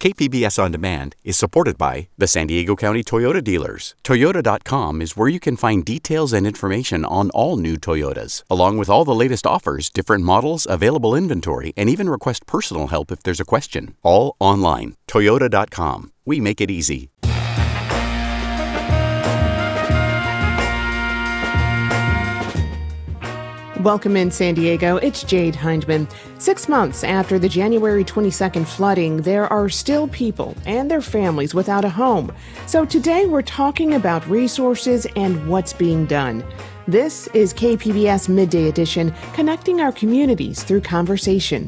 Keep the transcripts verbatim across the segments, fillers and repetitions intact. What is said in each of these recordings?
K P B S On Demand is supported by the San Diego County Toyota dealers. Toyota dot com is where you can find details and information on all new Toyotas, along with all the latest offers, different models, available inventory, and even request personal help if there's a question. All online. Toyota dot com. We make it easy. Welcome in San Diego, it's Jade Hindman. Six months after the January twenty-second flooding, there are still people and their families without a home. So today we're talking about resources and what's being done. This is K P B S Midday Edition, connecting our communities through conversation.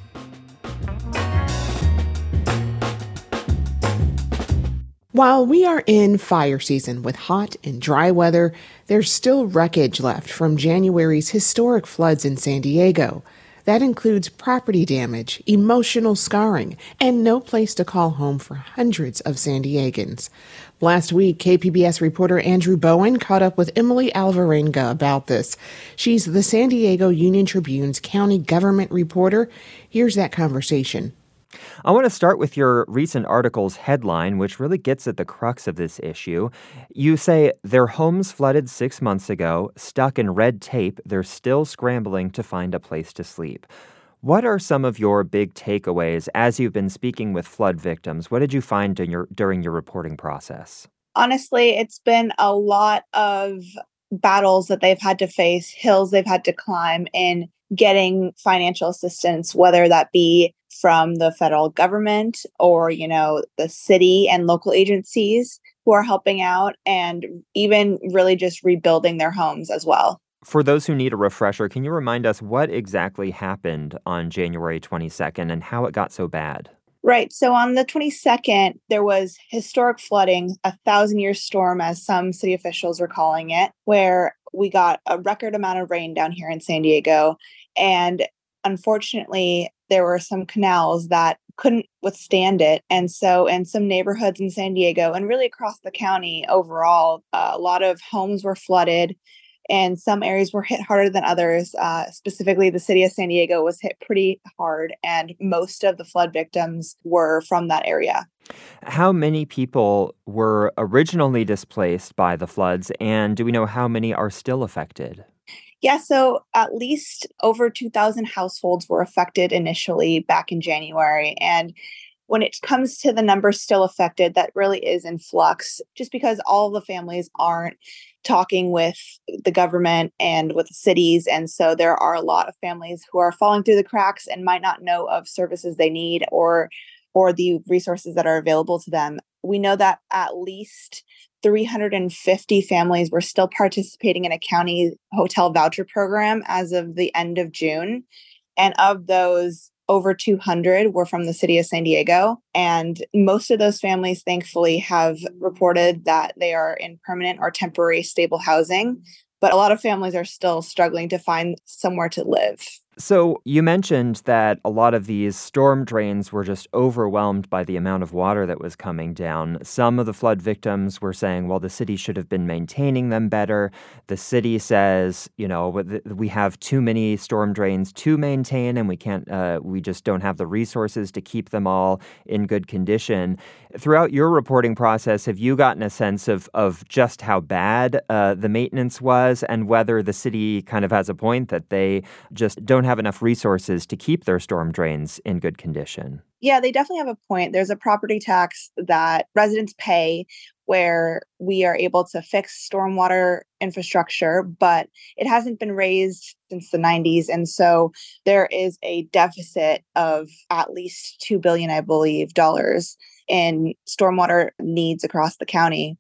While we are in fire season with hot and dry weather, there's still wreckage left from January's historic floods in San Diego. That includes property damage, emotional scarring, and no place to call home for hundreds of San Diegans. Last week, K P B S reporter Andrew Bowen caught up with Emily Alvarenga about this. She's the San Diego Union Tribune's county government reporter. Here's that conversation. I want to start with your recent article's headline, which really gets at the crux of this issue. You say, their homes flooded six months ago, stuck in red tape, they're still scrambling to find a place to sleep. What are some of your big takeaways as you've been speaking with flood victims? What did you find during your, during your reporting process? Honestly, it's been a lot of battles that they've had to face, hills they've had to climb in getting financial assistance, whether that be from the federal government or, you know, the city and local agencies who are helping out, and even really just rebuilding their homes as well. For those who need a refresher, can you remind us what exactly happened on January twenty-second and how it got so bad? Right. So on the twenty-second, there was historic flooding, a thousand-year storm, as some city officials are calling it, where we got a record amount of rain down here in San Diego. And unfortunately, there were some canals that couldn't withstand it. And so in some neighborhoods in San Diego and really across the county overall, uh, a lot of homes were flooded and some areas were hit harder than others. Uh, specifically, the city of San Diego was hit pretty hard, and most of the flood victims were from that area. How many people were originally displaced by the floods, and do we know how many are still affected? Yeah, so at least over two thousand households were affected initially back in January. And when it comes to the numbers still affected, that really is in flux, just because all of the families aren't talking with the government and with the cities. And so there are a lot of families who are falling through the cracks and might not know of services they need or or the resources that are available to them. We know that at least three hundred fifty families were still participating in a county hotel voucher program as of the end of June. And of those, over two hundred were from the city of San Diego. And most of those families, thankfully, have reported that they are in permanent or temporary stable housing. But a lot of families are still struggling to find somewhere to live. So you mentioned that a lot of these storm drains were just overwhelmed by the amount of water that was coming down. Some of the flood victims were saying, well, the city should have been maintaining them better. The city says, you know, we have too many storm drains to maintain, and we can't, uh, we just don't have the resources to keep them all in good condition. Throughout your reporting process, have you gotten a sense of, of just how bad uh, the maintenance was and whether the city kind of has a point that they just don't have enough resources to keep their storm drains in good condition? Yeah, they definitely have a point. There's a property tax that residents pay where we are able to fix stormwater infrastructure, but it hasn't been raised since the nineties. And so there is a deficit of at least two billion dollars, I believe, dollars in stormwater needs across the county.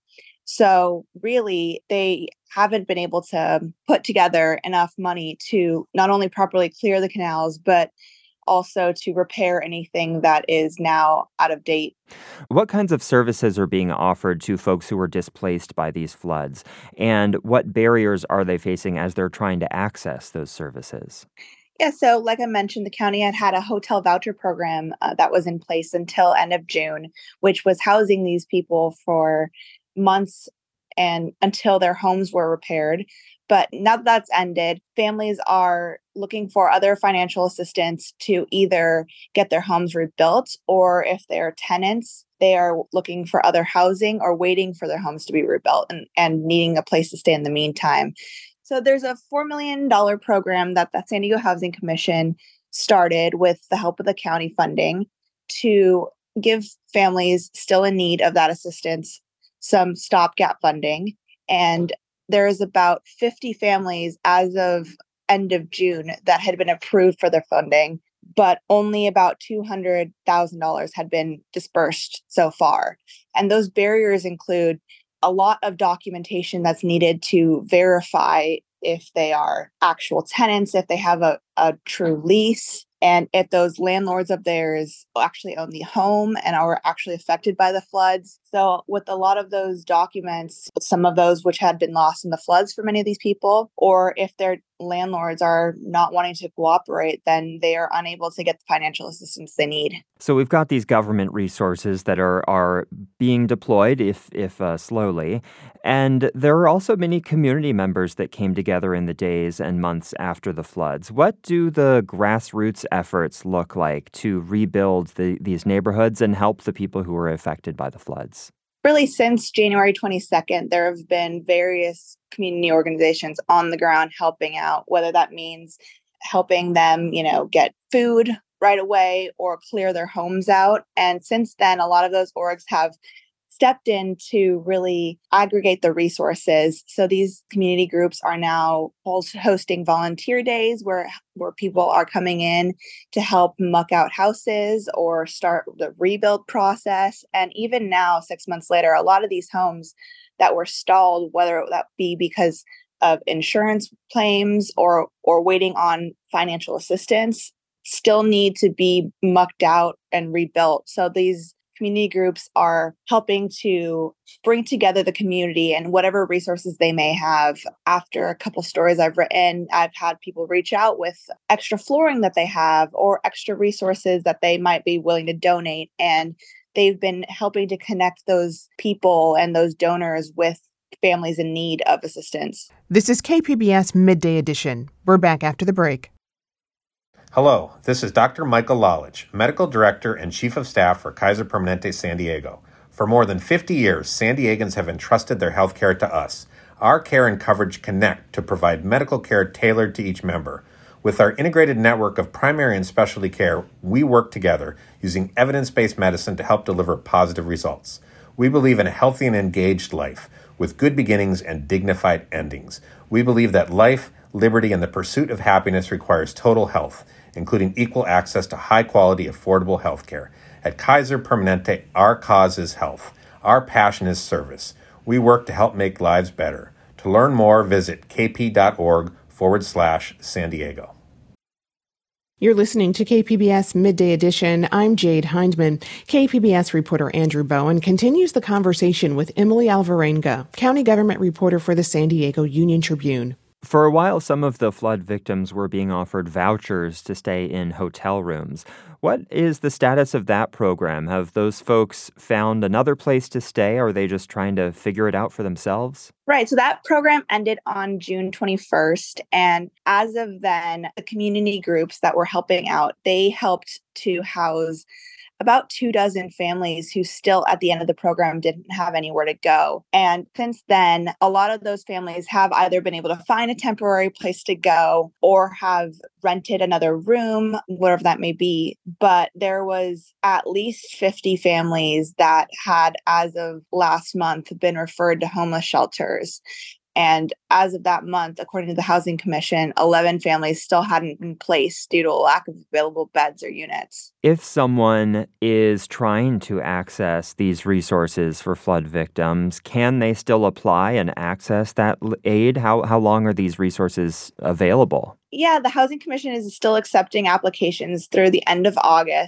So really, they haven't been able to put together enough money to not only properly clear the canals, but also to repair anything that is now out of date. What kinds of services are being offered to folks who were displaced by these floods? And what barriers are they facing as they're trying to access those services? Yeah, so like I mentioned, the county had had a hotel voucher program uh, that was in place until end of June, which was housing these people for months and until their homes were repaired. But now that that's ended, families are looking for other financial assistance to either get their homes rebuilt, or if they're tenants, they are looking for other housing or waiting for their homes to be rebuilt and, and needing a place to stay in the meantime. So there's a four million dollars program that the San Diego Housing Commission started with the help of the county funding to give families still in need of that assistance some stopgap funding. And there is about fifty families as of end of June that had been approved for their funding, but only about two hundred thousand dollars had been dispersed so far. And those barriers include a lot of documentation that's needed to verify if they are actual tenants, if they have a, a true lease, and if those landlords of theirs actually own the home and are actually affected by the floods. So with a lot of those documents, some of those which had been lost in the floods for many of these people, or if their landlords are not wanting to cooperate, then they are unable to get the financial assistance they need. So we've got these government resources that are are being deployed, if if uh, slowly, and there are also many community members that came together in the days and months after the floods. What do the grassroots efforts look like to rebuild the, these neighborhoods and help the people who were affected by the floods? Really, since January twenty-second, there have been various community organizations on the ground helping out, whether that means helping them, you know, get food right away or clear their homes out. And since then, a lot of those orgs have stepped in to really aggregate the resources. So these community groups are now hosting volunteer days where, where people are coming in to help muck out houses or start the rebuild process. And even now, six months later, a lot of these homes that were stalled, whether that be because of insurance claims or or waiting on financial assistance, still need to be mucked out and rebuilt. So these community groups are helping to bring together the community and whatever resources they may have. After a couple stories I've written, I've had people reach out with extra flooring that they have or extra resources that they might be willing to donate. And they've been helping to connect those people and those donors with families in need of assistance. This is K P B S Midday Edition. We're back after the break. Hello, this is Doctor Michael Lalich, Medical Director and Chief of Staff for Kaiser Permanente San Diego. For more than fifty years, San Diegans have entrusted their health care to us. Our care and coverage connect to provide medical care tailored to each member. With our integrated network of primary and specialty care, we work together using evidence-based medicine to help deliver positive results. We believe in a healthy and engaged life with good beginnings and dignified endings. We believe that life, liberty, and the pursuit of happiness requires total health, including equal access to high-quality, affordable health care. At Kaiser Permanente, our cause is health. Our passion is service. We work to help make lives better. To learn more, visit kp.org forward slash San Diego. You're listening to K P B S Midday Edition. I'm Jade Hindman. K P B S reporter Andrew Bowen continues the conversation with Emily Alvarenga, county government reporter for the San Diego Union Tribune. For a while, some of the flood victims were being offered vouchers to stay in hotel rooms. What is the status of that program? Have those folks found another place to stay? Or are they just trying to figure it out for themselves? Right. So that program ended on June twenty-first. And as of then, the community groups that were helping out, they helped to house about two dozen families who still at the end of the program didn't have anywhere to go. And since then, a lot of those families have either been able to find a temporary place to go or have rented another room, whatever that may be. But there was at least fifty families that had, as of last month, been referred to homeless shelters. And as of that month, according to the Housing Commission, eleven families still hadn't been placed due to a lack of available beds or units. If someone is trying to access these resources for flood victims, can they still apply and access that aid? How how long are these resources available? Yeah, the Housing Commission is still accepting applications through the end of August.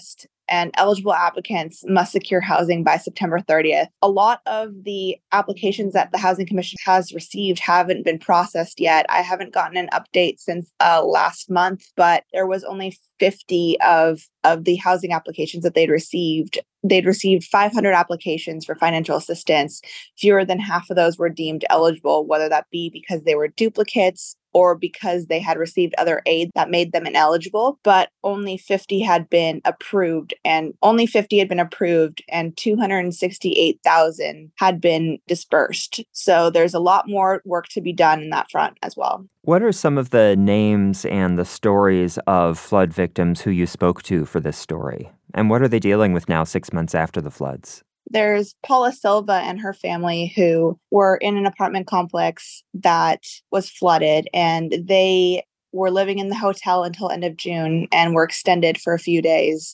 and eligible applicants must secure housing by September thirtieth. A lot of the applications that the Housing Commission has received haven't been processed yet. I haven't gotten an update since uh, last month, but there was only fifty of, of the housing applications that they'd received. They'd received five hundred applications for financial assistance. Fewer than half of those were deemed eligible, whether that be because they were duplicates or because they had received other aid that made them ineligible, but only fifty had been approved, and only fifty had been approved, and two hundred sixty-eight thousand had been dispersed. So there's a lot more work to be done in that front as well. What are some of the names and the stories of flood victims who you spoke to for this story? And what are they dealing with now, six months after the floods? There's Paula Silva and her family who were in an apartment complex that was flooded, and they were living in the hotel until end of June and were extended for a few days.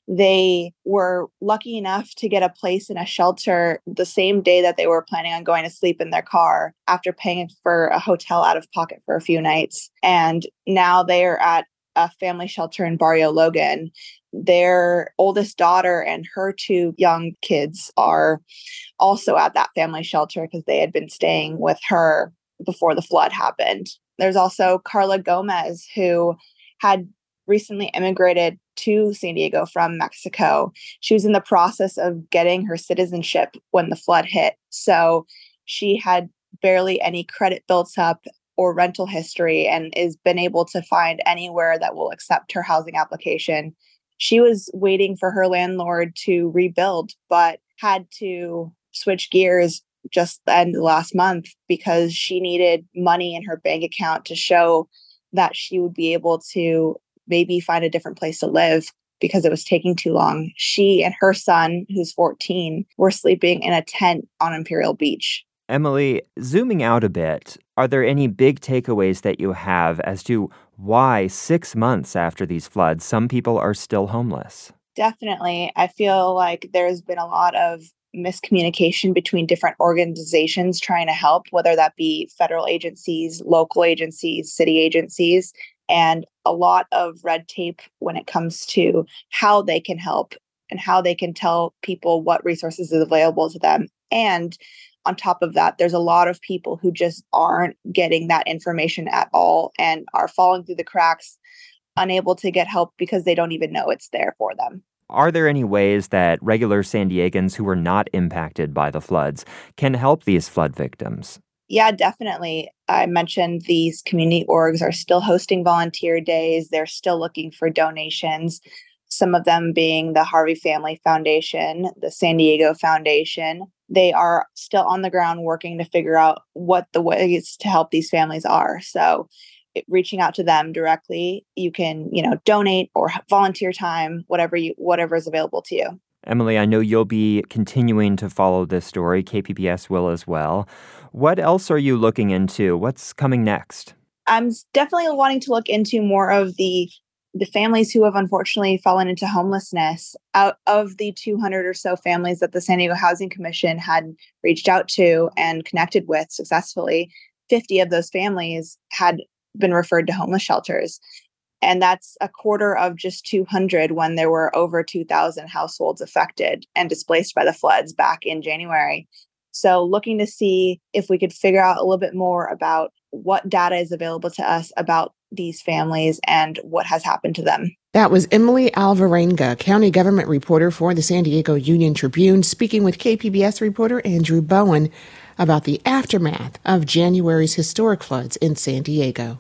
They were lucky enough to get a place in a shelter the same day that they were planning on going to sleep in their car after paying for a hotel out of pocket for a few nights. And now they are at a family shelter in Barrio Logan. Their oldest daughter and her two young kids are also at that family shelter because they had been staying with her before the flood happened. There's also Carla Gomez, who had recently immigrated to San Diego from Mexico. She was in the process of getting her citizenship when the flood hit. So she had barely any credit built up or rental history and is been able to find anywhere that will accept her housing application. She was waiting for her landlord to rebuild, but had to switch gears just the end of last month because she needed money in her bank account to show that she would be able to maybe find a different place to live because it was taking too long. She and her son, who's fourteen, were sleeping in a tent on Imperial Beach. Emily, zooming out a bit, are there any big takeaways that you have as to why six months after these floods, some people are still homeless? Definitely. I feel like there's been a lot of miscommunication between different organizations trying to help, whether that be federal agencies, local agencies, city agencies, and a lot of red tape when it comes to how they can help and how they can tell people what resources is available to them. And on top of that, there's a lot of people who just aren't getting that information at all and are falling through the cracks, unable to get help because they don't even know it's there for them. Are there any ways that regular San Diegans who were not impacted by the floods can help these flood victims? Yeah, definitely. I mentioned these community orgs are still hosting volunteer days. They're still looking for donations, some of them being the Harvey Family Foundation, the San Diego Foundation. They are still on the ground working to figure out what the ways to help these families are. So it, reaching out to them directly, you can, you know, donate or volunteer time, whatever you, whatever is available to you. Emily, I know you'll be continuing to follow this story. K P B S will as well. What else are you looking into? What's coming next? I'm definitely wanting to look into more of the the families who have unfortunately fallen into homelessness. Out of the two hundred or so families that the San Diego Housing Commission had reached out to and connected with successfully, fifty of those families had been referred to homeless shelters. And that's a quarter of just two hundred when there were over two thousand households affected and displaced by the floods back in January. So looking to see if we could figure out a little bit more about what data is available to us about these families and what has happened to them. That was Emily Alvarenga, county government reporter for the San Diego Union Tribune, speaking with K P B S reporter Andrew Bowen about the aftermath of January's historic floods in San Diego.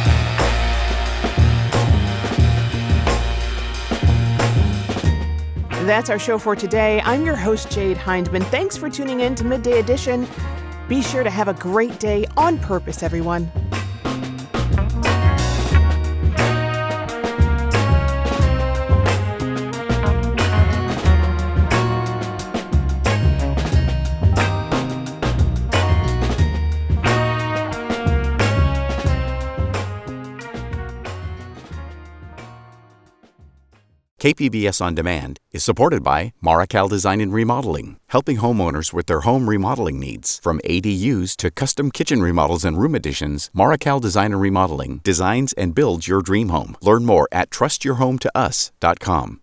That's our show for today. I'm your host, Jade Hindman. Thanks for tuning in to Midday Edition. Be sure to have a great day on purpose, everyone. K P B S On Demand is supported by Marroccal Design and Remodeling, helping homeowners with their home remodeling needs. From A D Us to custom kitchen remodels and room additions, Marroccal Design and Remodeling designs and builds your dream home. Learn more at trust your home to us dot com.